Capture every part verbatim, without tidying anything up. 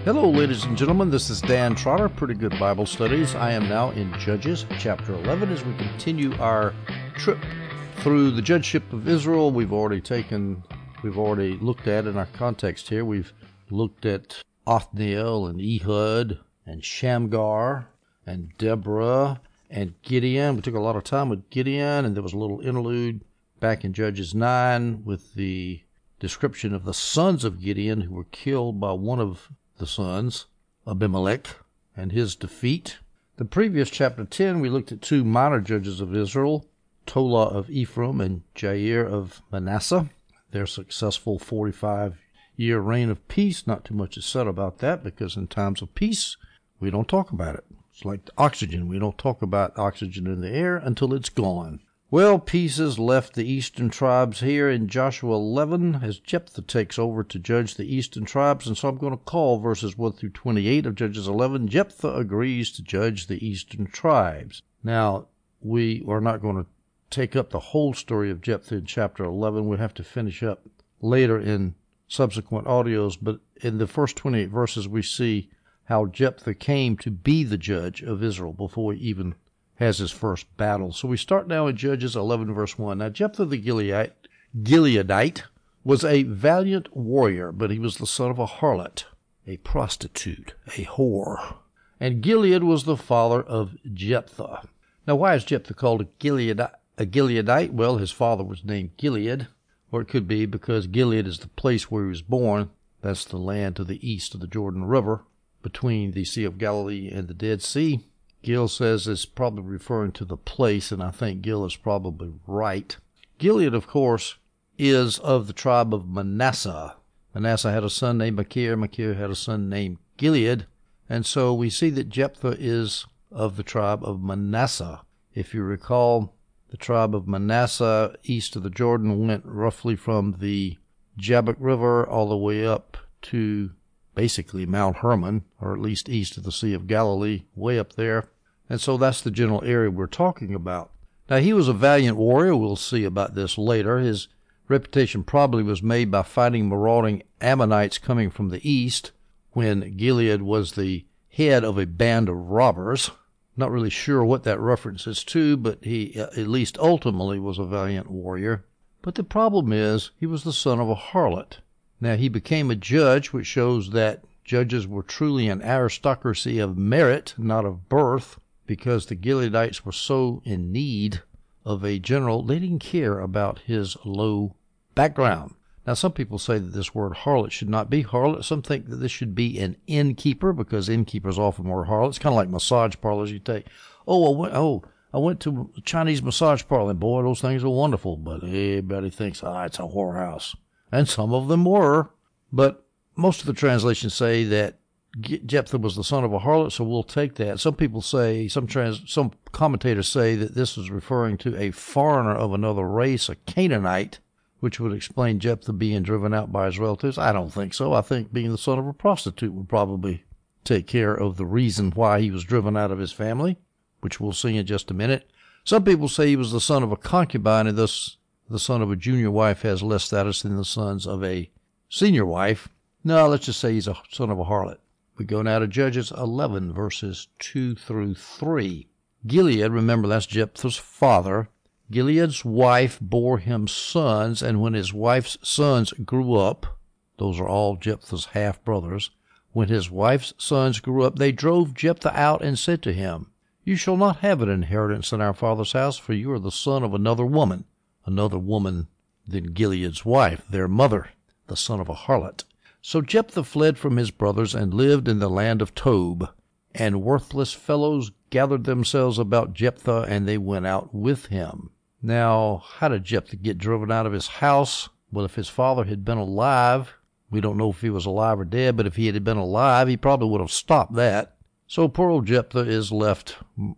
Hello, ladies and gentlemen. This is Dan Trotter, Pretty Good Bible Studies. I am now in Judges chapter eleven as we continue our trip through the judgeship of Israel. We've already taken, we've already looked at in our context here. We've looked at Othniel and Ehud and Shamgar and Deborah and Gideon. We took a lot of time with Gideon, and there was a little interlude back in Judges nine with the description of the sons of Gideon who were killed by one of the sons, Abimelech, and his defeat. The previous chapter ten, we looked at two minor judges of Israel, Tola of Ephraim and Jair of Manasseh. Their successful forty-five-year reign of peace. Not too much is said about that, because in times of peace, we don't talk about it. It's like oxygen. We don't talk about oxygen in the air until it's gone. Well, peace has left the eastern tribes here in Joshua eleven as Jephthah takes over to judge the eastern tribes, and so I'm going to call verses one through twenty-eight of Judges eleven, Jephthah agrees to judge the eastern tribes. Now, we are not going to take up the whole story of Jephthah in chapter eleven. We'll have to finish up later in subsequent audios, but in the first twenty-eight verses we see how Jephthah came to be the judge of Israel before he even has his first battle. So we start now in Judges eleven, verse one. Now Jephthah the Gileadite, Gileadite was a valiant warrior, but he was the son of a harlot, a prostitute, a whore. And Gilead was the father of Jephthah. Now why is Jephthah called a Gileadite? A Gileadite? Well, his father was named Gilead, or it could be because Gilead is the place where he was born. That's the land to the east of the Jordan River, between the Sea of Galilee and the Dead Sea. Gill says it's probably referring to the place, and I think Gill is probably right. Gilead, of course, is of the tribe of Manasseh. Manasseh had a son named Machir. Machir had a son named Gilead. And so we see that Jephthah is of the tribe of Manasseh. If you recall, the tribe of Manasseh east of the Jordan went roughly from the Jabbok River all the way up to basically Mount Hermon, or at least east of the Sea of Galilee, way up there. And so that's the general area we're talking about. Now, he was a valiant warrior. We'll see about this later. His reputation probably was made by fighting marauding Ammonites coming from the east, when Gilead was the head of a band of robbers. Not really sure what that reference is to, but he uh, at least ultimately was a valiant warrior. But the problem is, he was the son of a harlot. Now, he became a judge, which shows that judges were truly an aristocracy of merit, not of birth, because the Gileadites were so in need of a general, they didn't care about his low background. Now, some people say that this word harlot should not be harlot. Some think that this should be an innkeeper, because innkeepers often wear harlots. It's kind of like massage parlors. You take, oh, I went, oh, I went to a Chinese massage parlor, and boy, those things are wonderful, but everybody thinks, ah, it's a whorehouse. And some of them were, but most of the translations say that Jephthah was the son of a harlot, so we'll take that. Some people say, some trans, some commentators say that this is referring to a foreigner of another race, a Canaanite, which would explain Jephthah being driven out by his relatives. I don't think so. I think being the son of a prostitute would probably take care of the reason why he was driven out of his family, which we'll see in just a minute. Some people say he was the son of a concubine, and thus the son of a junior wife has less status than the sons of a senior wife. No, let's just say he's a son of a harlot. We go now to Judges eleven, verses two through three. Gilead, remember that's Jephthah's father. Gilead's wife bore him sons, and when his wife's sons grew up, those are all Jephthah's half-brothers, when his wife's sons grew up, they drove Jephthah out and said to him, "You shall not have an inheritance in our father's house, for you are the son of another woman." Another woman than Gilead's wife, their mother, the son of a harlot. So Jephthah fled from his brothers and lived in the land of Tob. And worthless fellows gathered themselves about Jephthah, and they went out with him. Now, how did Jephthah get driven out of his house? Well, if his father had been alive, we don't know if he was alive or dead, but if he had been alive, he probably would have stopped that. So poor old Jephthah is left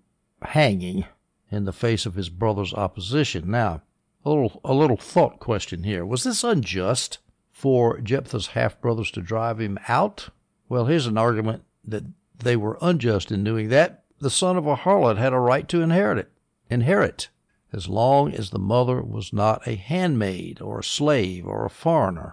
hanging in the face of his brother's opposition. Now, a little, a little thought question here. Was this unjust for Jephthah's half-brothers to drive him out? Well, here's an argument that they were unjust in doing that. The son of a harlot had a right to inherit it, inherit, as long as the mother was not a handmaid or a slave or a foreigner.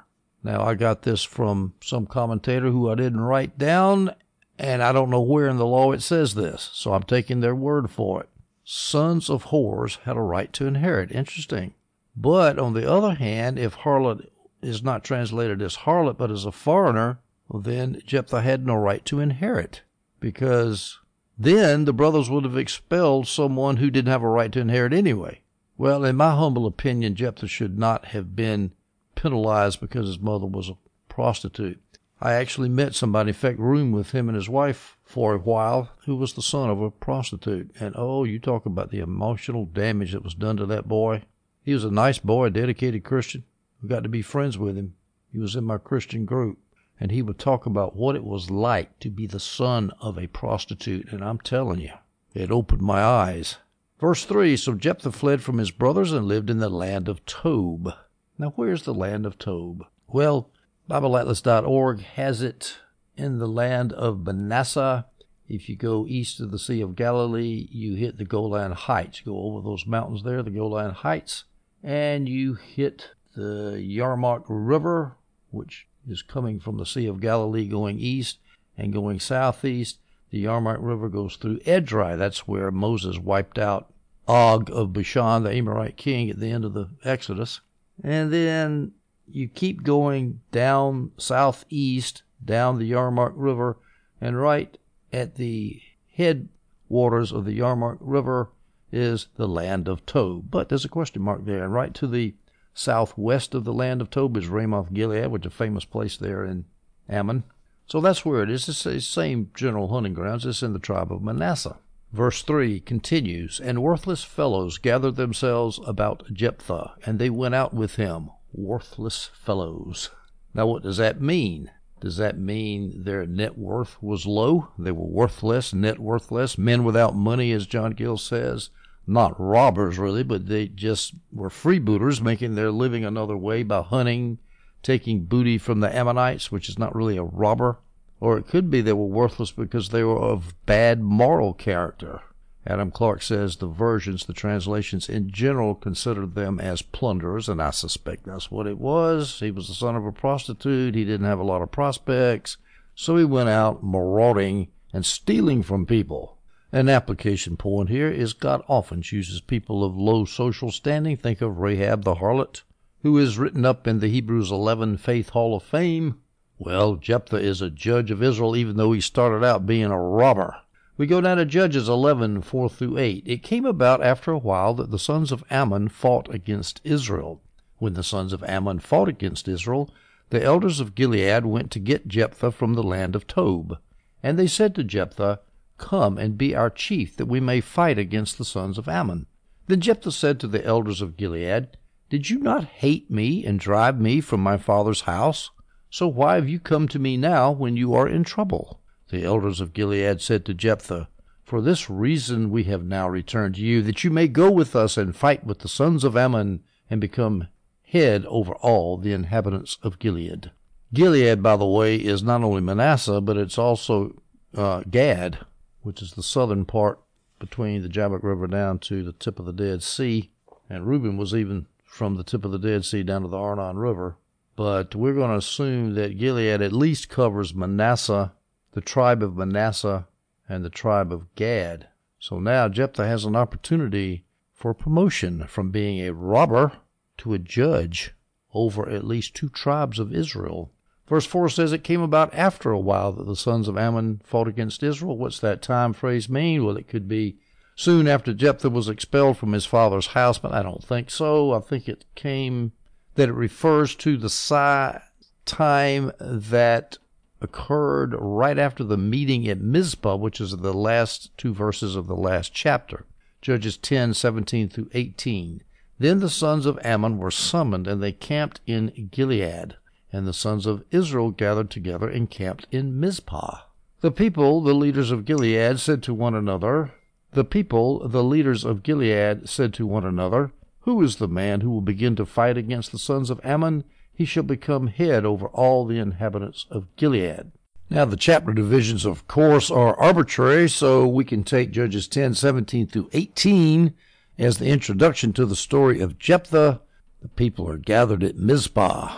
Now, I got this from some commentator who I didn't write down, and I don't know where in the law it says this, so I'm taking their word for it. Sons of whores had a right to inherit. Interesting. But on the other hand, if harlot is not translated as harlot but as a foreigner, well, then Jephthah had no right to inherit, because then the brothers would have expelled someone who didn't have a right to inherit anyway. Well, in my humble opinion, Jephthah should not have been penalized because his mother was a prostitute. I actually met somebody, in fact, roomed with him and his wife for a while, who was the son of a prostitute. And oh, you talk about the emotional damage that was done to that boy. He was a nice boy, a dedicated Christian. We got to be friends with him. He was in my Christian group. And he would talk about what it was like to be the son of a prostitute. And I'm telling you, it opened my eyes. Verse three, so Jephthah fled from his brothers and lived in the land of Tob. Now, where's the land of Tob? Well, Bible Atlas dot org has it in the land of Manasseh. If you go east of the Sea of Galilee, you hit the Golan Heights. You go over those mountains there, the Golan Heights, and you hit the Yarmuk River, which is coming from the Sea of Galilee going east and going southeast. The Yarmuk River goes through Edrei. That's where Moses wiped out Og of Bashan, the Amorite king, at the end of the Exodus. And then you keep going down southeast, down the Yarmuk River, and right at the headwaters of the Yarmuk River is the land of Tob. But there's a question mark there. And right to the southwest of the land of Tob is Ramoth Gilead, which is a famous place there in Ammon. So that's where it is. It's the same general hunting grounds. It's in the tribe of Manasseh. Verse three continues, and worthless fellows gathered themselves about Jephthah, and they went out with him. Worthless fellows. Now, what does that mean? Does that mean their net worth was low? They were worthless, net worthless, men without money, as John Gill says. Not robbers, really, but they just were freebooters, making their living another way by hunting, taking booty from the Ammonites, which is not really a robber. Or it could be they were worthless because they were of bad moral character. Adam Clark says the versions, the translations in general, considered them as plunderers, and I suspect that's what it was. He was the son of a prostitute. He didn't have a lot of prospects, so he went out marauding and stealing from people. An application point here is God often chooses people of low social standing. Think of Rahab the harlot, who is written up in the Hebrews eleven Faith Hall of Fame. Well, Jephthah is a judge of Israel, even though he started out being a robber. We go down to Judges eleven, four through eight. It came about after a while that the sons of Ammon fought against Israel. When the sons of Ammon fought against Israel, the elders of Gilead went to get Jephthah from the land of Tob. And they said to Jephthah, Come and be our chief, that we may fight against the sons of Ammon. Then Jephthah said to the elders of Gilead, Did you not hate me and drive me from my father's house? So why have you come to me now when you are in trouble? The elders of Gilead said to Jephthah, For this reason we have now returned to you, that you may go with us and fight with the sons of Ammon and become head over all the inhabitants of Gilead. Gilead, by the way, is not only Manasseh, but it's also uh, Gad, which is the southern part between the Jabbok River down to the tip of the Dead Sea. And Reuben was even from the tip of the Dead Sea down to the Arnon River. But we're going to assume that Gilead at least covers Manasseh, the tribe of Manasseh, and the tribe of Gad. So now Jephthah has an opportunity for promotion from being a robber to a judge over at least two tribes of Israel. Verse four says, It came about after a while that the sons of Ammon fought against Israel. What's that time phrase mean? Well, it could be soon after Jephthah was expelled from his father's house, but I don't think so. I think it came... that it refers to the si- time that occurred right after the meeting at Mizpah, which is the last two verses of the last chapter, Judges ten, seventeen through eighteen. Then the sons of Ammon were summoned, and they camped in Gilead, and the sons of Israel gathered together and camped in Mizpah. The people, the leaders of Gilead, said to one another, The people, the leaders of Gilead, said to one another, Who is the man who will begin to fight against the sons of Ammon? He shall become head over all the inhabitants of Gilead. Now, the chapter divisions, of course, are arbitrary, so we can take Judges ten, seventeen through eighteen as the introduction to the story of Jephthah. The people are gathered at Mizpah.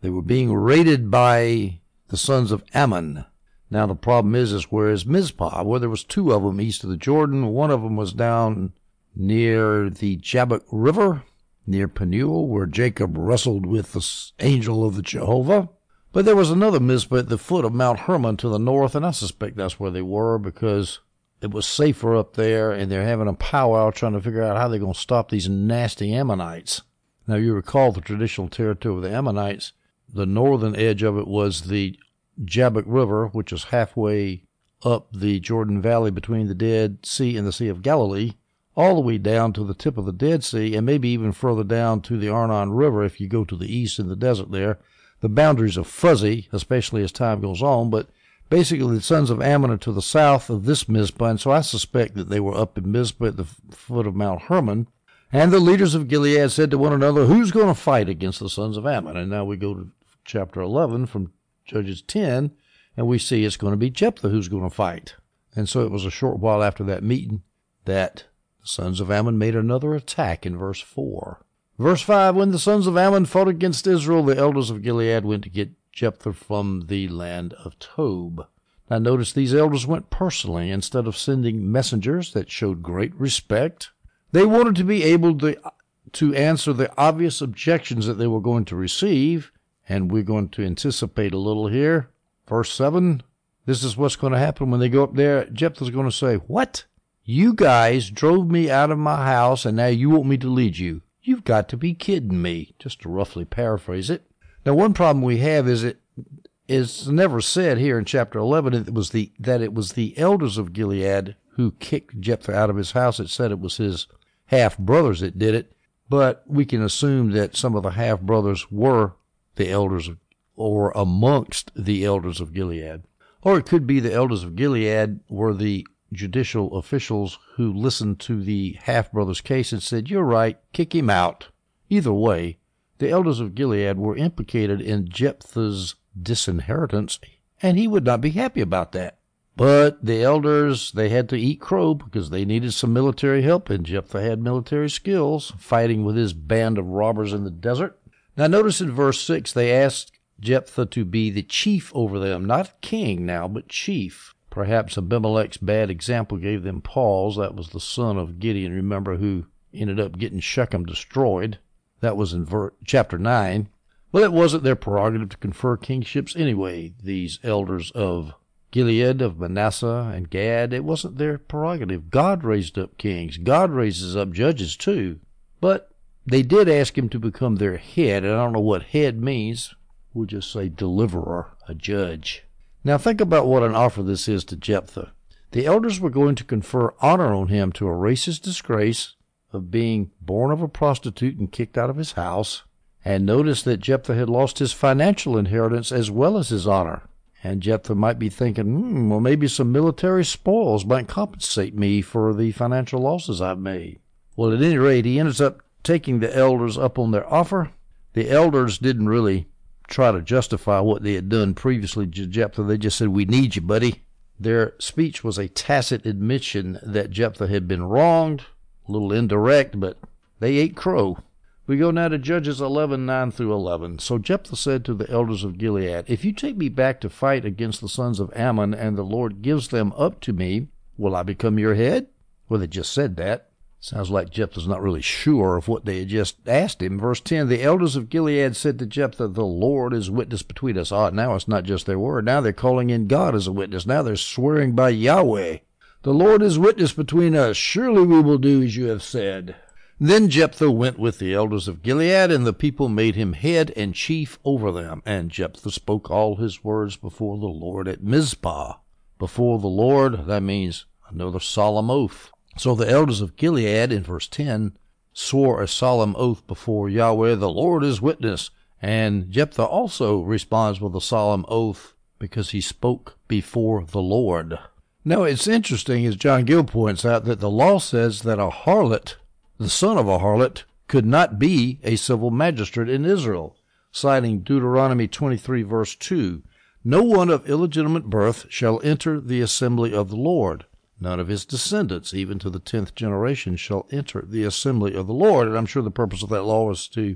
They were being raided by the sons of Ammon. Now the problem is, is where is Mizpah? Well, there was two of them east of the Jordan. One of them was down near the Jabbok River, near Peniel, where Jacob wrestled with the angel of the Jehovah. But there was another Mizpah at the foot of Mount Hermon to the north, and I suspect that's where they were because it was safer up there, and they're having a powwow trying to figure out how they're going to stop these nasty Ammonites. Now, you recall the traditional territory of the Ammonites. The northern edge of it was the Jabbok River, which is halfway up the Jordan Valley between the Dead Sea and the Sea of Galilee, all the way down to the tip of the Dead Sea, and maybe even further down to the Arnon River if you go to the east in the desert there. The boundaries are fuzzy, especially as time goes on, but basically the sons of Ammon are to the south of this Mizpah, and so I suspect that they were up in Mizpah at the foot of Mount Hermon. And the leaders of Gilead said to one another, who's going to fight against the sons of Ammon? And now we go to chapter eleven from Judges ten, and we see it's going to be Jephthah who's going to fight. And so it was a short while after that meeting that the sons of Ammon made another attack in verse four. Verse five, when the sons of Ammon fought against Israel, the elders of Gilead went to get Jephthah from the land of Tob. Now notice these elders went personally instead of sending messengers that showed great respect. They wanted to be able to, to answer the obvious objections that they were going to receive. And we're going to anticipate a little here. Verse seven, this is what's going to happen when they go up there. Jephthah's going to say, what? You guys drove me out of my house, and now you want me to lead you. You've got to be kidding me, just to roughly paraphrase it. Now, one problem we have is it is never said here in chapter eleven it was the, that it was the elders of Gilead who kicked Jephthah out of his house. It said it was his half-brothers that did it, but we can assume that some of the half-brothers were the elders of, or amongst the elders of Gilead. Or it could be the elders of Gilead were the judicial officials who listened to the half-brother's case and said, you're right, kick him out. Either way, the elders of Gilead were implicated in Jephthah's disinheritance, and he would not be happy about that. But the elders, they had to eat crow because they needed some military help, and Jephthah had military skills, fighting with his band of robbers in the desert. Now notice in verse six, they asked Jephthah to be the chief over them, not king now, but chief. Perhaps Abimelech's bad example gave them pause. That was the son of Gideon, remember, who ended up getting Shechem destroyed. That was in ver- chapter nine. Well, it wasn't their prerogative to confer kingships anyway. These elders of Gilead, of Manasseh, and Gad, it wasn't their prerogative. God raised up kings. God raises up judges too. But they did ask him to become their head, and I don't know what head means. We'll just say deliverer, a judge. Now think about what an offer this is to Jephthah. The elders were going to confer honor on him to erase his disgrace of being born of a prostitute and kicked out of his house. And notice that Jephthah had lost his financial inheritance as well as his honor. And Jephthah might be thinking, hmm, well, maybe some military spoils might compensate me for the financial losses I've made. Well, at any rate, he ends up taking the elders up on their offer. The elders didn't really try to justify what they had done previously to Jephthah. They just said, we need you, buddy. Their speech was a tacit admission that Jephthah had been wronged, a little indirect, but they ate crow. We go now to Judges eleven, nine through eleven. So Jephthah said to the elders of Gilead, if you take me back to fight against the sons of Ammon, and the Lord gives them up to me, will I become your head? Well, they just said that. Sounds like Jephthah's not really sure of what they had just asked him. Verse ten, the elders of Gilead said to Jephthah, the Lord is witness between us. Ah, now it's not just their word. Now they're calling in God as a witness. Now they're swearing by Yahweh. The Lord is witness between us. Surely we will do as you have said. Then Jephthah went with the elders of Gilead, and the people made him head and chief over them. And Jephthah spoke all his words before the Lord at Mizpah. Before the Lord, that means another solemn oath. So the elders of Gilead, in verse ten, swore a solemn oath before Yahweh, the Lord is witness. And Jephthah also responds with a solemn oath because he spoke before the Lord. Now it's interesting, as John Gill points out, that the law says that a harlot, the son of a harlot, could not be a civil magistrate in Israel, citing Deuteronomy twenty-three, verse two. No one of illegitimate birth shall enter the assembly of the Lord. None of his descendants, even to the tenth generation, shall enter the assembly of the Lord. And I'm sure the purpose of that law is to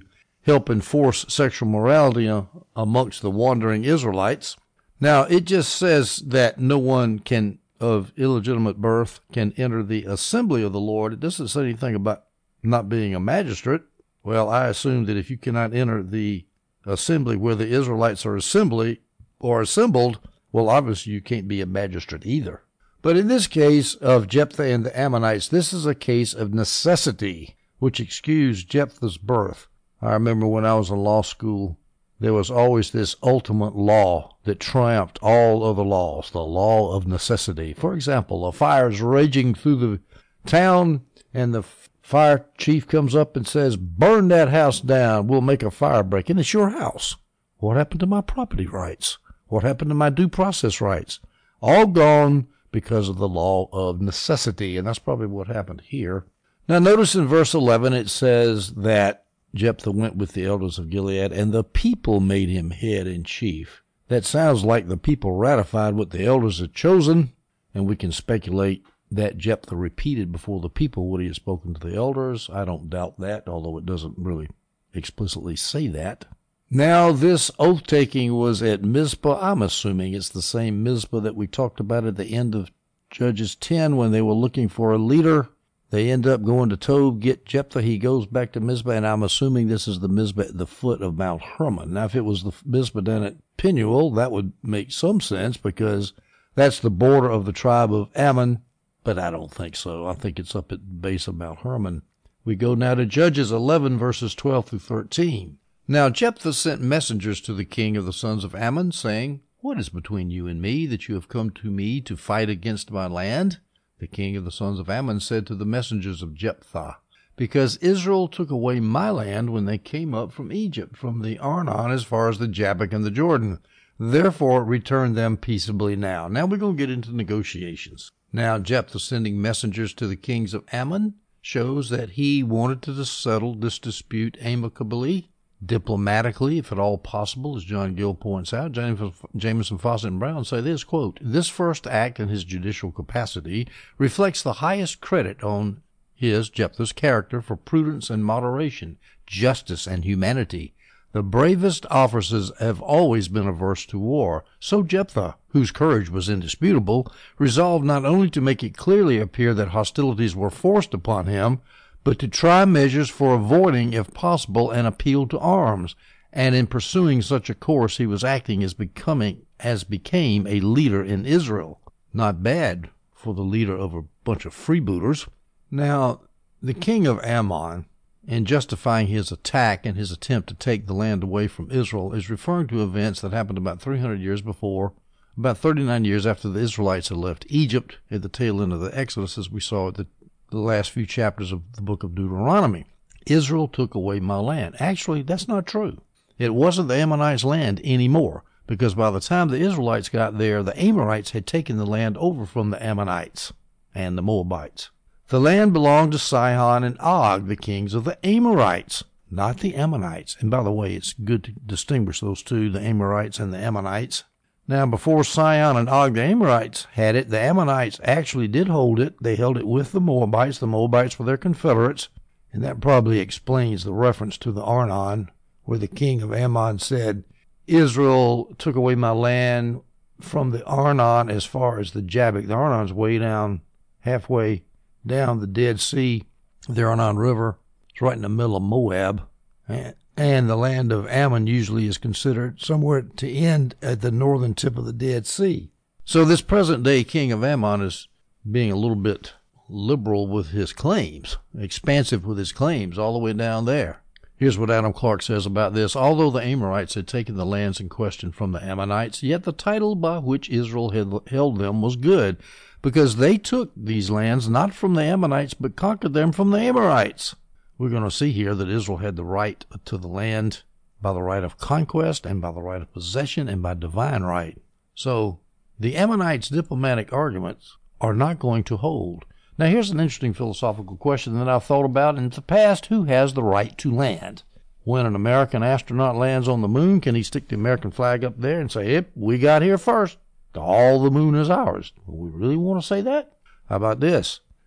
help enforce sexual morality uh, amongst the wandering Israelites. Now, it just says that no one can of illegitimate birth can enter the assembly of the Lord. It doesn't say anything about not being a magistrate. Well, I assume that if you cannot enter the assembly where the Israelites are assembly or assembled, well, obviously you can't be a magistrate either. But in this case of Jephthah and the Ammonites, this is a case of necessity, which excused Jephthah's birth. I remember when I was in law school, there was always this ultimate law that triumphed all other laws, the law of necessity. For example, a fire is raging through the town, and the fire chief comes up and says, burn that house down, we'll make a fire break, and it's your house. What happened to my property rights? What happened to my due process rights? All gone because of the law of necessity, and that's probably what happened here. Now notice in verse eleven it says that Jephthah went with the elders of Gilead, and the people made him head and chief. That sounds like the people ratified what the elders had chosen, and we can speculate that Jephthah repeated before the people what he had spoken to the elders. I don't doubt that, although it doesn't really explicitly say that. Now, this oath-taking was at Mizpah. I'm assuming it's the same Mizpah that we talked about at the end of Judges ten when they were looking for a leader. They end up going to Tob, get Jephthah. He goes back to Mizpah, and I'm assuming this is the Mizpah at the foot of Mount Hermon. Now, if it was the Mizpah down at Penuel, that would make some sense because that's the border of the tribe of Ammon, but I don't think so. I think it's up at the base of Mount Hermon. We go now to Judges eleven, verses twelve through thirteen. Now Jephthah sent messengers to the king of the sons of Ammon, saying, What is between you and me, that you have come to me to fight against my land? The king of the sons of Ammon said to the messengers of Jephthah, Because Israel took away my land when they came up from Egypt, from the Arnon as far as the Jabbok and the Jordan. Therefore return them peaceably now. Now we're going to get into negotiations. Now Jephthah sending messengers to the kings of Ammon shows that he wanted to settle this dispute amicably, diplomatically, if at all possible, as John Gill points out. Jamieson, Fawcett, and Brown say this, quote, This first act in his judicial capacity reflects the highest credit on his, Jephthah's, character for prudence and moderation, justice and humanity. The bravest officers have always been averse to war. So Jephthah, whose courage was indisputable, resolved not only to make it clearly appear that hostilities were forced upon him, but to try measures for avoiding, if possible, an appeal to arms. And in pursuing such a course, he was acting as becoming as became a leader in Israel. Not bad for the leader of a bunch of freebooters. Now, the king of Ammon, in justifying his attack and his attempt to take the land away from Israel, is referring to events that happened about three hundred years before, about thirty-nine years after the Israelites had left Egypt at the tail end of the Exodus, as we saw at the the last few chapters of the book of Deuteronomy. Israel took away my land. Actually, that's not true. It wasn't the Ammonites' land anymore, because by the time the Israelites got there, the Amorites had taken the land over from the Ammonites and the Moabites. The land belonged to Sihon and Og, the kings of the Amorites, not the Ammonites. And by the way, it's good to distinguish those two, the Amorites and the Ammonites. Now, before Sihon and Og, the Amorites, had it, the Ammonites actually did hold it. They held it with the Moabites. The Moabites were their confederates, and that probably explains the reference to the Arnon, where the king of Ammon said, Israel took away my land from the Arnon as far as the Jabbok. The Arnon's way down, halfway down the Dead Sea, the Arnon River. It's right in the middle of Moab. And And the land of Ammon usually is considered somewhere to end at the northern tip of the Dead Sea. So this present-day king of Ammon is being a little bit liberal with his claims, expansive with his claims all the way down there. Here's what Adam Clark says about this. Although the Amorites had taken the lands in question from the Ammonites, yet the title by which Israel had held them was good, because they took these lands not from the Ammonites, but conquered them from the Amorites. We're going to see here that Israel had the right to the land by the right of conquest and by the right of possession and by divine right. So the Ammonites' diplomatic arguments are not going to hold. Now here's an interesting philosophical question that I've thought about in the past. Who has the right to land? When an American astronaut lands on the moon, can he stick the American flag up there and say, yep, we got here first. All the moon is ours. Do we really want to say that? How about this?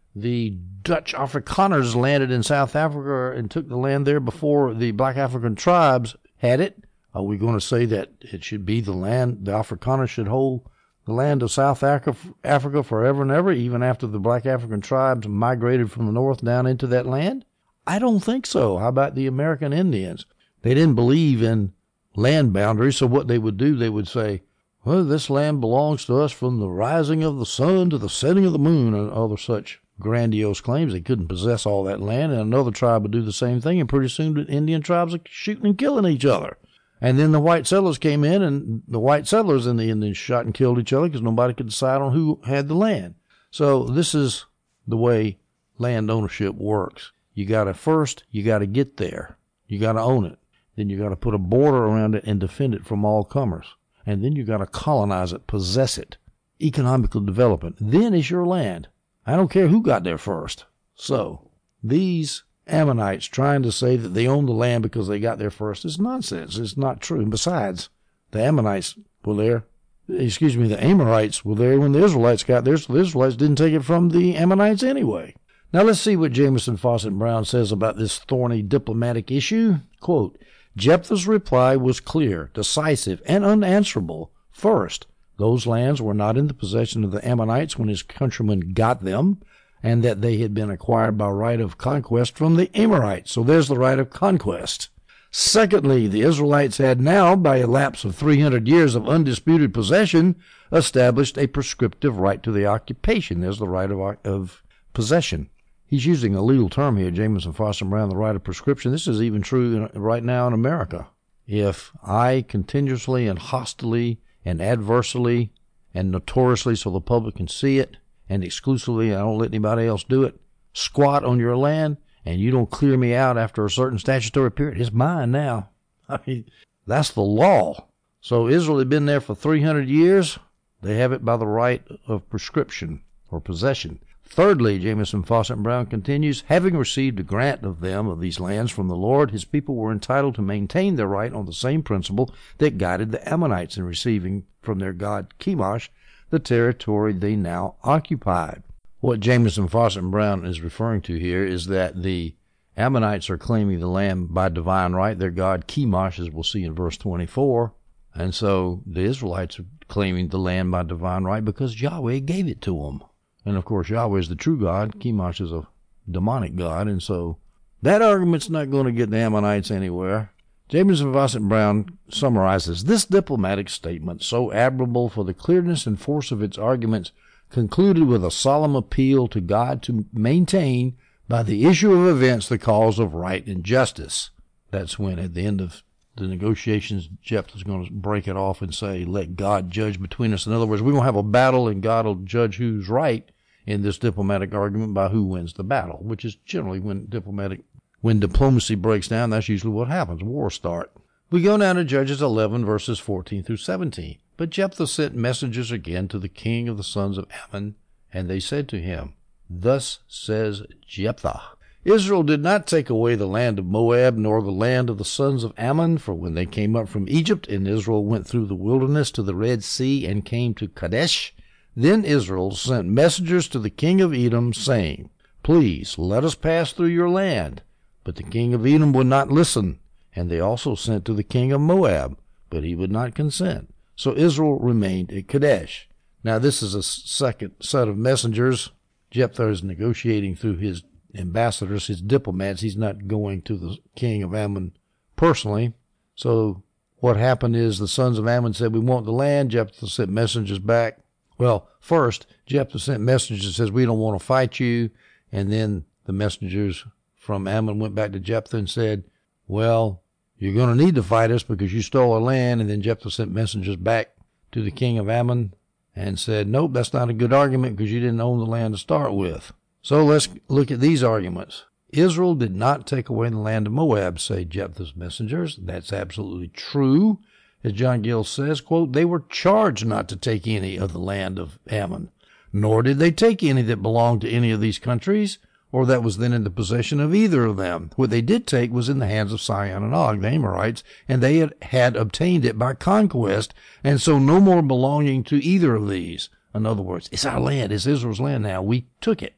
the Dutch Afrikaners landed in South Africa and took the land there before the black African tribes had it. Are we going to say that it should be the land, the Afrikaners should hold the land of South Africa forever and ever, even after the black African tribes migrated from the north down into that land? I don't think so. How about the American Indians? They didn't believe in land boundaries, so what they would do, they would say, well, this land belongs to us from the rising of the sun to the setting of the moon, and other such grandiose claims. They couldn't possess all that land, and another tribe would do the same thing, and pretty soon the Indian tribes are shooting and killing each other. And then the white settlers came in, and the white settlers and the Indians shot and killed each other because nobody could decide on who had the land. So this is the way land ownership works. You got to first, you got to get there. You got to own it. Then you got to put a border around it and defend it from all comers. And then you got to colonize it, possess it, economical development. Then it's your land. I don't care who got there first. So these Ammonites trying to say that they own the land because they got there first is nonsense. It's not true. And besides, the Ammonites were there. Excuse me, the Amorites were there when the Israelites got there, so the Israelites didn't take it from the Ammonites anyway. Now let's see what Jamieson, Fausset, and Brown says about this thorny diplomatic issue. Quote, Jephthah's reply was clear, decisive, and unanswerable. First, those lands were not in the possession of the Ammonites when his countrymen got them, and that they had been acquired by right of conquest from the Amorites. So there's the right of conquest. Secondly, the Israelites had now, by a lapse of three hundred years of undisputed possession, established a prescriptive right to the occupation. There's the right of, of possession. He's using a legal term here, Jamieson, Fausset, and Brown, the right of prescription. This is even true in, right now in America. If I continuously and hostilely and adversely and notoriously, so the public can see it, and exclusively, I don't let anybody else do it, squat on your land, and you don't clear me out after a certain statutory period, it's mine now. I mean, that's the law. So Israel had been there for three hundred years. They have it by the right of prescription or possession. Thirdly, Jamieson, Fausset, and Brown continues, having received a grant of them of these lands from the Lord, his people were entitled to maintain their right on the same principle that guided the Ammonites in receiving from their god Chemosh the territory they now occupied. What Jamieson, Fausset, and Brown is referring to here is that the Ammonites are claiming the land by divine right, their god Chemosh, as we'll see in verse twenty-four, and so the Israelites are claiming the land by divine right because Yahweh gave it to them. And of course, Yahweh is the true God. Chemosh is a demonic god, and so that argument's not going to get the Ammonites anywhere. Jamieson, Fausset, and Brown summarizes this diplomatic statement, so admirable for the clearness and force of its arguments, concluded with a solemn appeal to God to maintain, by the issue of events, the cause of right and justice. That's when, at the end of the negotiations, Jephthah's going to break it off and say, let God judge between us. In other words, we're going to have a battle, and God will judge who's right in this diplomatic argument by who wins the battle, which is generally when diplomatic When diplomacy breaks down, that's usually what happens. Wars start. We go now to Judges eleven, verses fourteen through seventeen. But Jephthah sent messengers again to the king of the sons of Ammon, and they said to him, Thus says Jephthah, Israel did not take away the land of Moab, nor the land of the sons of Ammon, for when they came up from Egypt, and Israel went through the wilderness to the Red Sea, and came to Kadesh, then Israel sent messengers to the king of Edom, saying, Please, let us pass through your land. But the king of Edom would not listen, and they also sent to the king of Moab, but he would not consent. So Israel remained at Kadesh. Now this is a second set of messengers. Jephthah is negotiating through his ambassadors, his diplomats. He's not going to the king of Ammon personally. So what happened is the sons of Ammon said, we want the land. Jephthah sent messengers back. Well, first, Jephthah sent messengers and says, we don't want to fight you. And then the messengers from Ammon went back to Jephthah and said, well, you're going to need to fight us because you stole our land. And then Jephthah sent messengers back to the king of Ammon and said, nope, that's not a good argument because you didn't own the land to start with. So let's look at these arguments. Israel did not take away the land of Moab, say Jephthah's messengers. That's absolutely true. As John Gill says, quote, they were charged not to take any of the land of Ammon, nor did they take any that belonged to any of these countries, or that was then in the possession of either of them. What they did take was in the hands of Sihon and Og, the Amorites, and they had, had obtained it by conquest, and so no more belonging to either of these. In other words, it's our land, it's Israel's land now. We took it,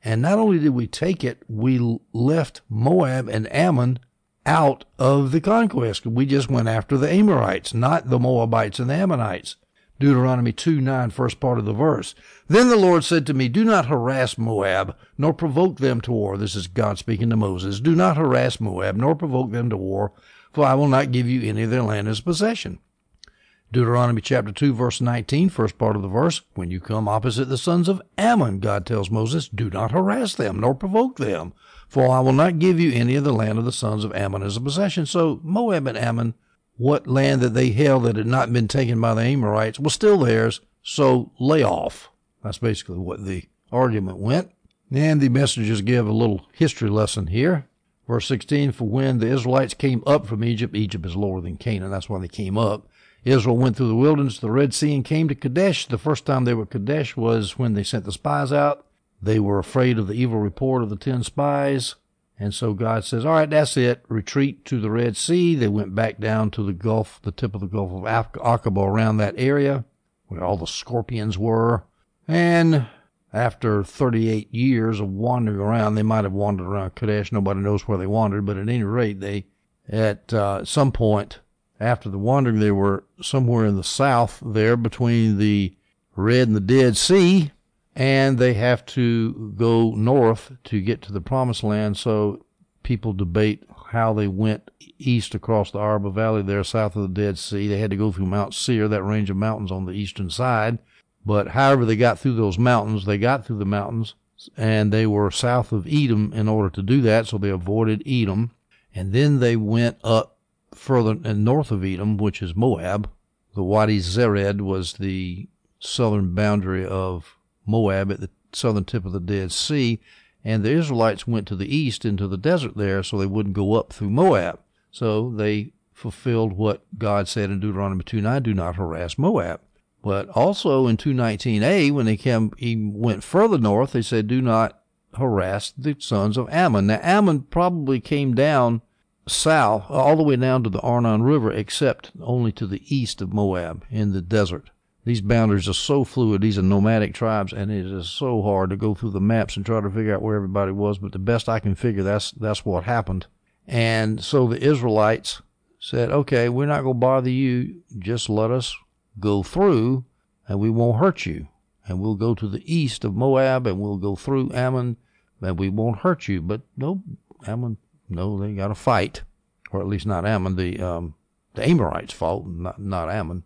And not only did we take it, we left Moab and Ammon out of the conquest. We just went after the Amorites, not the Moabites and the Ammonites. Deuteronomy two nine, first part of the verse. Then the Lord said to me, do not harass Moab, nor provoke them to war. This is God speaking to Moses. Do not harass Moab, nor provoke them to war, for I will not give you any of their land as possession. Deuteronomy chapter two, verse nineteen, first part of the verse. When you come opposite the sons of Ammon, God tells Moses, do not harass them, nor provoke them, for I will not give you any of the land of the sons of Ammon as a possession. So Moab and Ammon, what land that they held that had not been taken by the Amorites, was still theirs, so lay off. That's basically what the argument went. And the messengers give a little history lesson here. Verse sixteen, for when the Israelites came up from Egypt, Egypt is lower than Canaan, that's why they came up. Israel went through the wilderness to the Red Sea and came to Kadesh. The first time they were at Kadesh was when they sent the spies out. They were afraid of the evil report of the ten spies. And so God says, all right, that's it. Retreat to the Red Sea. They went back down to the Gulf, the tip of the Gulf of Aqaba, around that area where all the scorpions were. And after thirty-eight years of wandering around, they might have wandered around Kadesh. Nobody knows where they wandered, but at any rate, they, at uh, some point after the wandering, they were somewhere in the south there between the Red and the Dead Sea. And they have to go north to get to the Promised Land, so people debate how they went east across the Araba Valley there south of the Dead Sea. They had to go through Mount Seir, that range of mountains on the eastern side. But however they got through those mountains, they got through the mountains, and they were south of Edom in order to do that, so they avoided Edom. And then they went up further and north of Edom, which is Moab. The Wadi Zered was the southern boundary of Moab at the southern tip of the Dead Sea, and the Israelites went to the east into the desert there so they wouldn't go up through Moab. So they fulfilled what God said in Deuteronomy two nine, do not harass Moab. But also in two nineteen a, when they came, he went further north, they said, do not harass the sons of Ammon. Now, Ammon probably came down south, all the way down to the Arnon River, except only to the east of Moab in the desert. These boundaries are so fluid. These are nomadic tribes, and it is so hard to go through the maps and try to figure out where everybody was. But the best I can figure, that's that's what happened. And so the Israelites said, okay, we're not going to bother you. Just let us go through, and we won't hurt you. And we'll go to the east of Moab, and we'll go through Ammon, and we won't hurt you. But no, Ammon, no, they got to fight. Or at least not Ammon. The, um, the Amorites fought, not, not Ammon.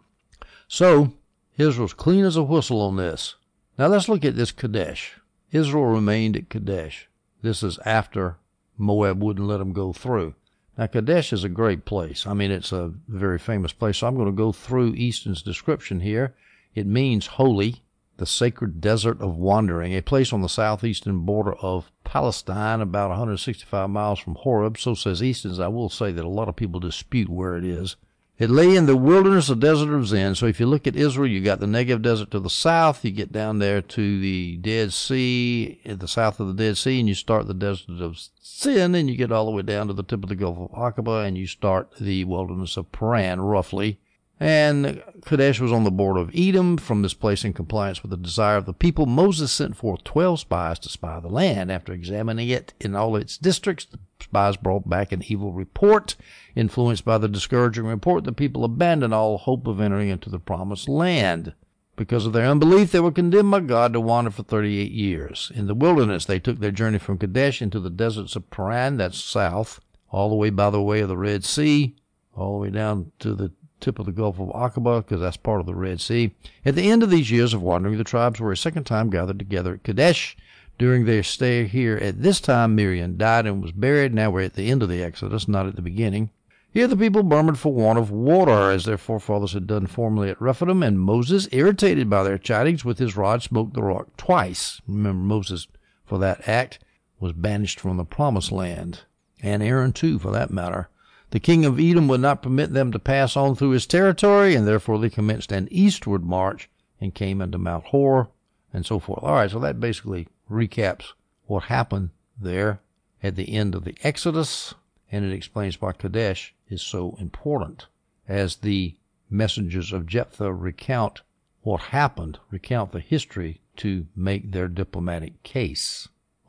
So Israel's clean as a whistle on this. Now let's look at this Kadesh. Israel remained at Kadesh. This is after Moab wouldn't let them go through. Now Kadesh is a great place. I mean, it's a very famous place. So I'm going to go through Easton's description here. It means holy, the sacred desert of wandering, a place on the southeastern border of Palestine, about one hundred sixty-five miles from Horeb. So says Easton's. I will say that a lot of people dispute where it is. It lay in the wilderness of desert of Zin. So if you look at Israel, you got the Negev Desert to the south. You get down there to the Dead Sea, at the south of the Dead Sea, and you start the desert of Zin, and you get all the way down to the tip of the Gulf of Aqaba, and you start the wilderness of Paran, roughly. And Kadesh was on the border of Edom. From this place, in compliance with the desire of the people, Moses sent forth twelve spies to spy the land. After examining it in all its districts, the spies brought back an evil report. Influenced by the discouraging report, the people abandoned all hope of entering into the promised land. Because of their unbelief, they were condemned by God to wander for thirty-eight years. In the wilderness, they took their journey from Kadesh into the deserts of Paran, that's south, all the way by the way of the Red Sea, all the way down to the tip of the Gulf of Aqaba, because that's part of the Red Sea. At the end of these years of wandering, the tribes were a second time gathered together at Kadesh. During their stay here at this time, Miriam died and was buried. Now we're at the end of the Exodus, not at the beginning. Here the people murmured for want of water, as their forefathers had done formerly at Rephidim, and Moses, irritated by their chidings, with his rod smote the rock twice. Remember, Moses, for that act, was banished from the Promised Land, and Aaron too, for that matter. The king of Edom would not permit them to pass on through his territory, and therefore they commenced an eastward march and came into Mount Hor, and so forth. All right, so that basically recaps what happened there at the end of the Exodus, and it explains why Kadesh is so important. As the messengers of Jephthah recount what happened, recount the history to make their diplomatic case.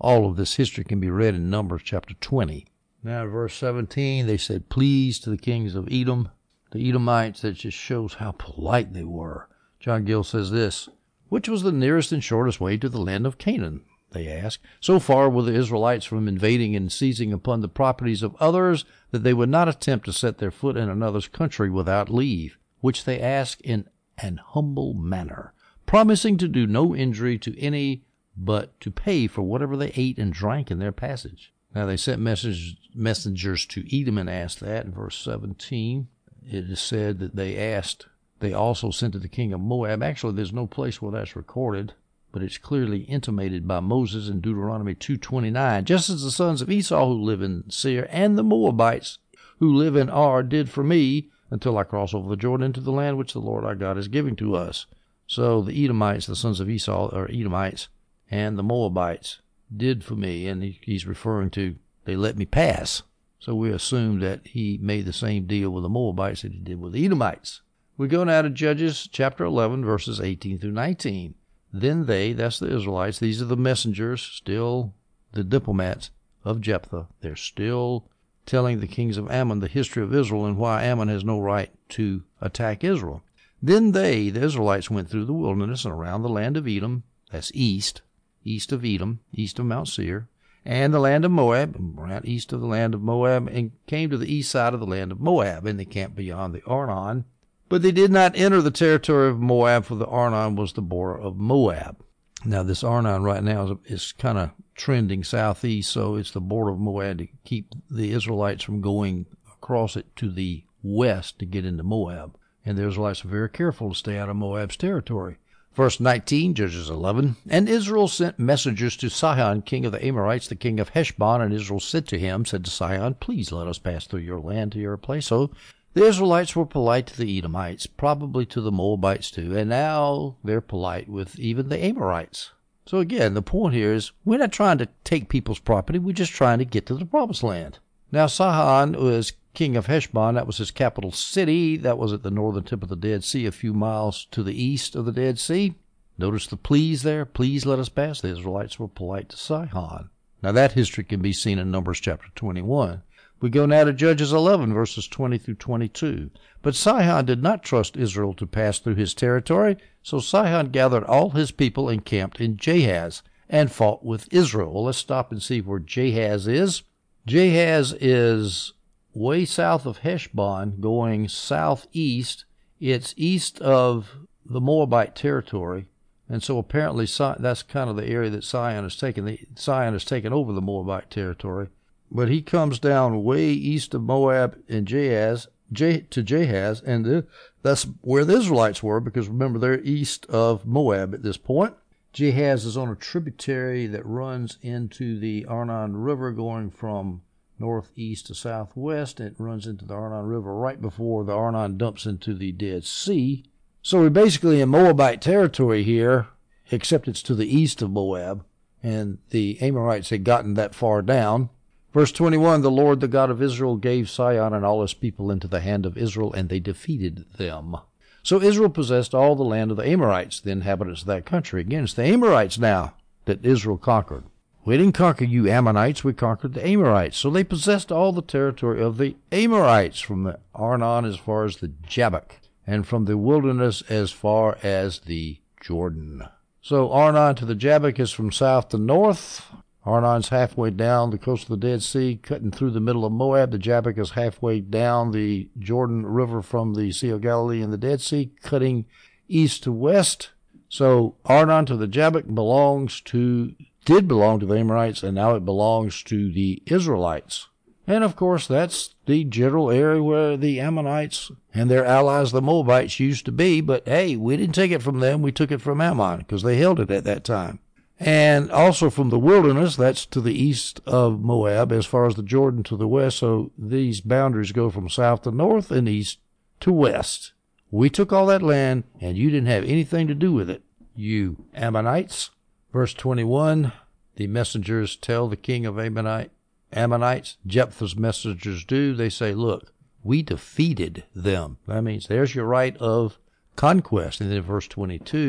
all of this history can be read in Numbers chapter twenty. Now, in verse seventeen, they said, please to the kings of Edom. The Edomites, that just shows how polite they were. John Gill says this, which was the nearest and shortest way to the land of Canaan, they asked. So far were the Israelites from invading and seizing upon the properties of others that they would not attempt to set their foot in another's country without leave, which they asked in an humble manner, promising to do no injury to any, but to pay for whatever they ate and drank in their passage. Now they sent message, messengers to Edom and asked that. In verse seventeen, it is said that they asked, they also sent to the king of Moab. Actually, there's no place where that's recorded, but it's clearly intimated by Moses in Deuteronomy two twenty-nine. Just as the sons of Esau who live in Seir and the Moabites who live in Ar did for me, until I cross over the Jordan into the land which the Lord our God is giving to us. So the Edomites, the sons of Esau, or Edomites, and the Moabites did for me, and he, he's referring to, they let me pass. So we assume that he made the same deal with the Moabites that he did with the Edomites. We go now to Judges chapter eleven, verses eighteen through nineteen. Then they, that's the Israelites, these are the messengers, still the diplomats of Jephthah. They're still telling the kings of Ammon the history of Israel and why Ammon has no right to attack Israel. Then they, the Israelites, went through the wilderness and around the land of Edom, that's east, east of Edom, east of Mount Seir, and the land of Moab, right east of the land of Moab, and came to the east side of the land of Moab, and they camped beyond the Arnon. But they did not enter the territory of Moab, for the Arnon was the border of Moab. Now, this Arnon right now is, is kind of trending southeast, so it's the border of Moab to keep the Israelites from going across it to the west to get into Moab. And the Israelites are very careful to stay out of Moab's territory. Verse nineteen, Judges eleven. And Israel sent messengers to Sihon, king of the Amorites, the king of Heshbon, and Israel said to him, said to Sihon, please let us pass through your land to your place. So the Israelites were polite to the Edomites, probably to the Moabites too, and now they're polite with even the Amorites. So again, the point here is we're not trying to take people's property, we're just trying to get to the promised land. Now Sihon was king of Heshbon, that was his capital city. That was at the northern tip of the Dead Sea, a few miles to the east of the Dead Sea. Notice the please there, please let us pass. The Israelites were polite to Sihon. Now that history can be seen in Numbers chapter twenty-one. We go now to Judges eleven, verses twenty through twenty-two. But Sihon did not trust Israel to pass through his territory, so Sihon gathered all his people and camped in Jahaz and fought with Israel. Well, let's stop and see where Jahaz is. Jahaz is way south of Heshbon, going southeast. It's east of the Moabite territory, and so apparently that's kind of the area that Sihon has taken. The, Sihon has taken over the Moabite territory. But he comes down way east of Moab and Jahaz, J, to Jahaz, and the, that's where the Israelites were, because remember, they're east of Moab at this point. Jahaz is on a tributary that runs into the Arnon River, going from northeast to southwest. It runs into the Arnon River right before the Arnon dumps into the Dead Sea. So we're basically in Moabite territory here, except it's to the east of Moab, and the Amorites had gotten that far down. Verse twenty-one, the Lord, the God of Israel, gave Sihon and all his people into the hand of Israel, and they defeated them. So Israel possessed all the land of the Amorites, the inhabitants of that country. Again, it's the Amorites now that Israel conquered. We didn't conquer you Ammonites, we conquered the Amorites. So they possessed all the territory of the Amorites, from the Arnon as far as the Jabbok, and from the wilderness as far as the Jordan. So Arnon to the Jabbok is from south to north. Arnon's halfway down the coast of the Dead Sea, cutting through the middle of Moab. The Jabbok is halfway down the Jordan River from the Sea of Galilee and the Dead Sea, cutting east to west. So Arnon to the Jabbok belongs to, did belong to the Amorites, and now it belongs to the Israelites. And of course, that's the general area where the Ammonites and their allies, the Moabites, used to be. But hey, we didn't take it from them, we took it from Ammon, because they held it at that time. And also from the wilderness, that's to the east of Moab, as far as the Jordan to the west. So these boundaries go from south to north and east to west. We took all that land, and you didn't have anything to do with it, you Ammonites. Verse twenty-one, the messengers tell the king of Ammonite, Ammonites, Jephthah's messengers do, they say, look, we defeated them. That means there's your right of conquest. And then in verse twenty-two,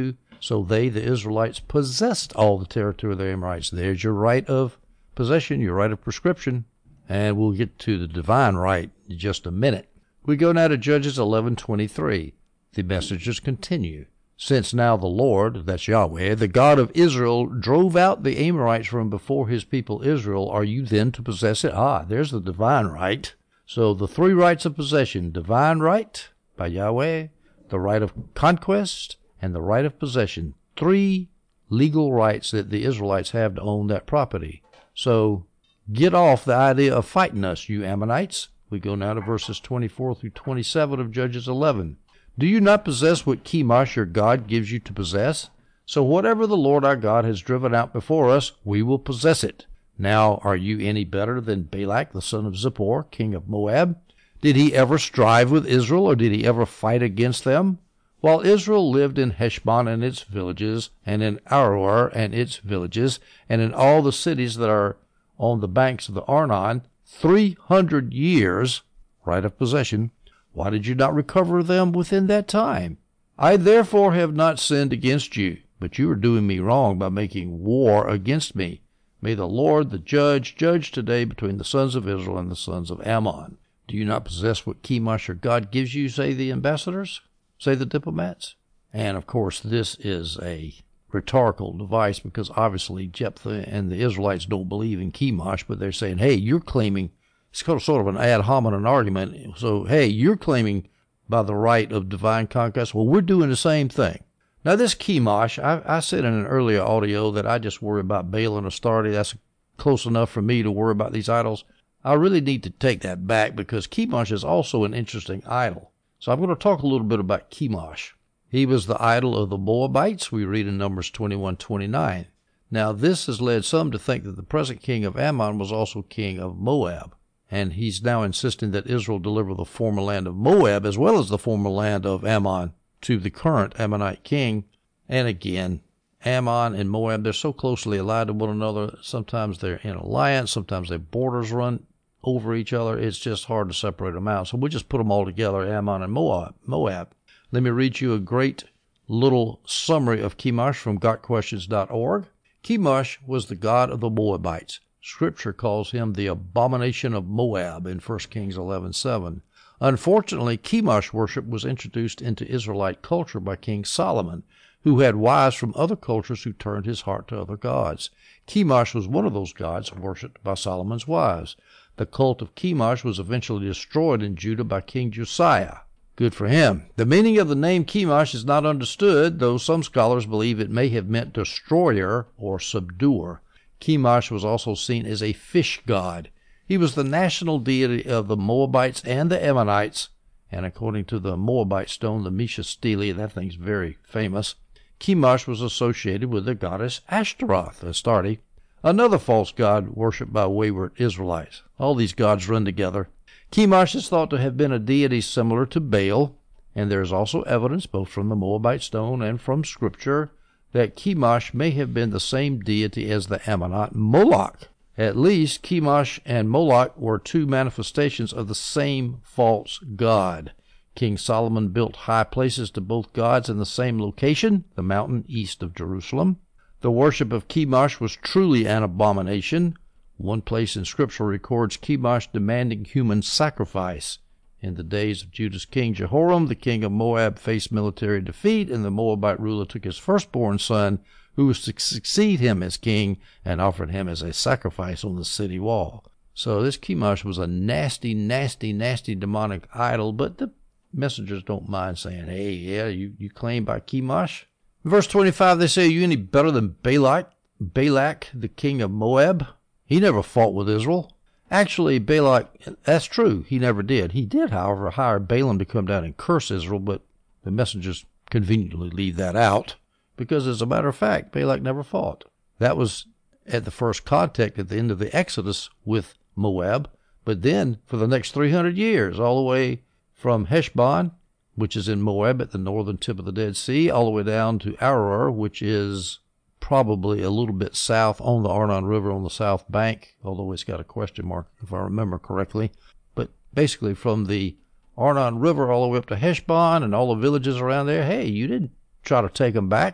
So they, the Israelites, possessed all the territory of the Amorites. There's your right of possession, your right of prescription. And we'll get to the divine right in just a minute. We go now to Judges eleven twenty-three. The messages continue. Since now the Lord, that's Yahweh, the God of Israel, drove out the Amorites from before his people Israel, are you then to possess it? Ah, there's the divine right. So the three rights of possession: divine right by Yahweh, the right of conquest, and the right of possession. Three legal rights that the Israelites have to own that property. So get off the idea of fighting us, you Ammonites. We go now to verses twenty-four through twenty-seven of Judges eleven. Do you not possess what Chemosh your God gives you to possess? So whatever the Lord our God has driven out before us, we will possess it. Now are you any better than Balak the son of Zippor, king of Moab? Did he ever strive with Israel, or did he ever fight against them? While Israel lived in Heshbon and its villages, and in Aroer and its villages, and in all the cities that are on the banks of the Arnon, three hundred years, right of possession, why did you not recover them within that time? I therefore have not sinned against you, but you are doing me wrong by making war against me. May the Lord, the judge, judge today between the sons of Israel and the sons of Ammon. Do you not possess what Chemosh your God gives you, say the ambassadors, say the diplomats? And, of course, this is a rhetorical device because obviously Jephthah and the Israelites don't believe in Chemosh, but they're saying, hey, you're claiming, it's sort of an ad hominem argument. So, hey, you're claiming by the right of divine conquest. Well, we're doing the same thing. Now, this Chemosh, I, I said in an earlier audio that I just worry about Baal and Astarte. That's close enough for me to worry about these idols. I really need to take that back because Chemosh is also an interesting idol. So I'm going to talk a little bit about Chemosh. He was the idol of the Moabites, we read in Numbers twenty-one twenty-nine. Now, this has led some to think that the present king of Ammon was also king of Moab. And he's now insisting that Israel deliver the former land of Moab as well as the former land of Ammon to the current Ammonite king. And again, Ammon and Moab, they're so closely allied to one another. Sometimes they're in alliance, sometimes their borders run over each other. It's just hard to separate them out. So we'll just put them all together, Ammon and Moab. Moab. Let me read you a great little summary of Chemosh from got questions dot org. Chemosh was the god of the Moabites. Scripture calls him the abomination of Moab in First Kings eleven seven. Unfortunately, Chemosh worship was introduced into Israelite culture by King Solomon, who had wives from other cultures who turned his heart to other gods. Chemosh was one of those gods worshipped by Solomon's wives. The cult of Chemosh was eventually destroyed in Judah by King Josiah. Good for him. The meaning of the name Chemosh is not understood, though some scholars believe it may have meant destroyer or subduer. Chemosh was also seen as a fish god. He was the national deity of the Moabites and the Ammonites, and according to the Moabite stone, the Mesha Stele, that thing's very famous, Chemosh was associated with the goddess Ashtaroth, Astarte, another false god worshipped by wayward Israelites. All these gods run together. Chemosh is thought to have been a deity similar to Baal, and there is also evidence, both from the Moabite stone and from Scripture, that Chemosh may have been the same deity as the Ammonite Moloch. At least, Chemosh and Moloch were two manifestations of the same false god. King Solomon built high places to both gods in the same location, the mountain east of Jerusalem. The worship of Chemosh was truly an abomination. One place in Scripture records Chemosh demanding human sacrifice. In the days of Judah's king Jehoram, the king of Moab faced military defeat, and the Moabite ruler took his firstborn son, who was to succeed him as king, and offered him as a sacrifice on the city wall. So this Chemosh was a nasty, nasty, nasty demonic idol, but the messengers don't mind saying, hey, yeah, you, you claim by Chemosh? In verse twenty-five, they say, are you any better than Balak, Balak, the king of Moab? He never fought with Israel. Actually, Balak, that's true, he never did. He did, however, hire Balaam to come down and curse Israel, but the messengers conveniently leave that out, because as a matter of fact, Balak never fought. That was at the first contact at the end of the Exodus with Moab, but then for the next three hundred years, all the way from Heshbon, which is in Moab at the northern tip of the Dead Sea, all the way down to Aroer, which is probably a little bit south on the Arnon River on the south bank, although it's got a question mark if I remember correctly. But basically from the Arnon River all the way up to Heshbon and all the villages around there, hey, you didn't try to take them back.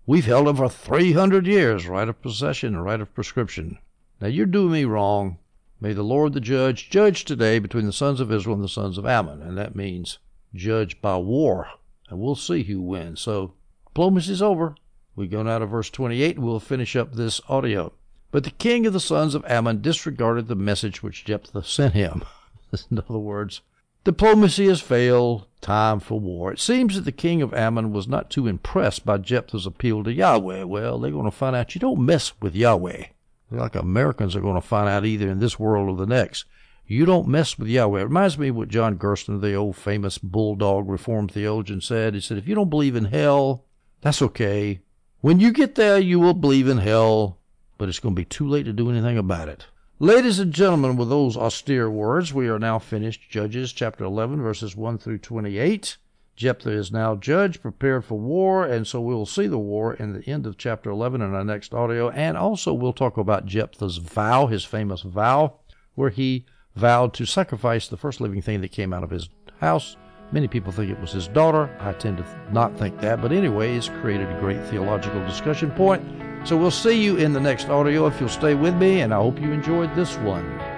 We've held them for three hundred years, right of possession and right of prescription. Now you're doing me wrong. May the Lord the judge judge today between the sons of Israel and the sons of Ammon. And that means judge by war. And we'll see who wins. So diplomacy's over. We go now to verse twenty-eight, and we'll finish up this audio. But the king of the sons of Ammon disregarded the message which Jephthah sent him. In other words, diplomacy has failed. Time for war. It seems that the king of Ammon was not too impressed by Jephthah's appeal to Yahweh. Well, they're going to find out you don't mess with Yahweh. Like Americans are going to find out either in this world or the next. You don't mess with Yahweh. It reminds me of what John Gerstner, the old famous bulldog Reformed theologian, said. He said, if you don't believe in hell, that's okay. When you get there, you will believe in hell, but it's going to be too late to do anything about it. Ladies and gentlemen, with those austere words, we are now finished Judges chapter eleven, verses one through twenty-eight. Jephthah is now judged, prepared for war, and so we'll see the war in the end of chapter eleven in our next audio. And also we'll talk about Jephthah's vow, his famous vow, where he vowed to sacrifice the first living thing that came out of his house. Many people think it was his daughter. I tend to not think that, but anyway, it's created a great theological discussion point. So we'll see you in the next audio if you'll stay with me, and I hope you enjoyed this one.